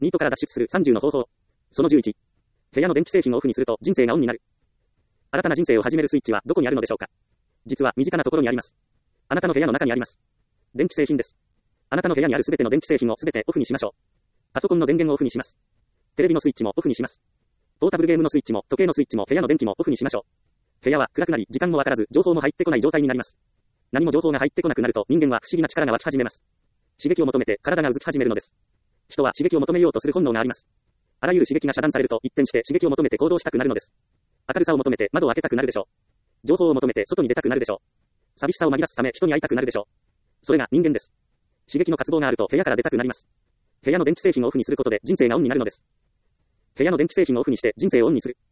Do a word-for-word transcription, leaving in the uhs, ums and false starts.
ニートから脱出するさんじゅうの方法。そのじゅういち。部屋の電気製品をオフにすると人生がオンになる。新たな人生を始めるスイッチはどこにあるのでしょうか。実は身近なところにあります。あなたの部屋の中にあります。電気製品です。あなたの部屋にあるすべての電気製品をすべてオフにしましょう。パソコンの電源をオフにします。テレビのスイッチもオフにします。ポータブルゲームのスイッチも時計のスイッチも部屋の電気もオフにしましょう。部屋は暗くなり時間もわからず情報も入ってこない状態になります。何も情報が入ってこなくなると人間は不思議な力が湧き始めます。刺激を求めて体がうずき始めるのです。人は刺激を求めようとする本能があります。あらゆる刺激が遮断されると一転して刺激を求めて行動したくなるのです。明るさを求めて窓を開けたくなるでしょう。情報を求めて外に出たくなるでしょう。寂しさを紛らすため人に会いたくなるでしょう。それが人間です。刺激の渇望があると部屋から出たくなります。部屋の電気製品をオフにすることで人生がオンになるのです。部屋の電気製品をオフにして人生をオンにする。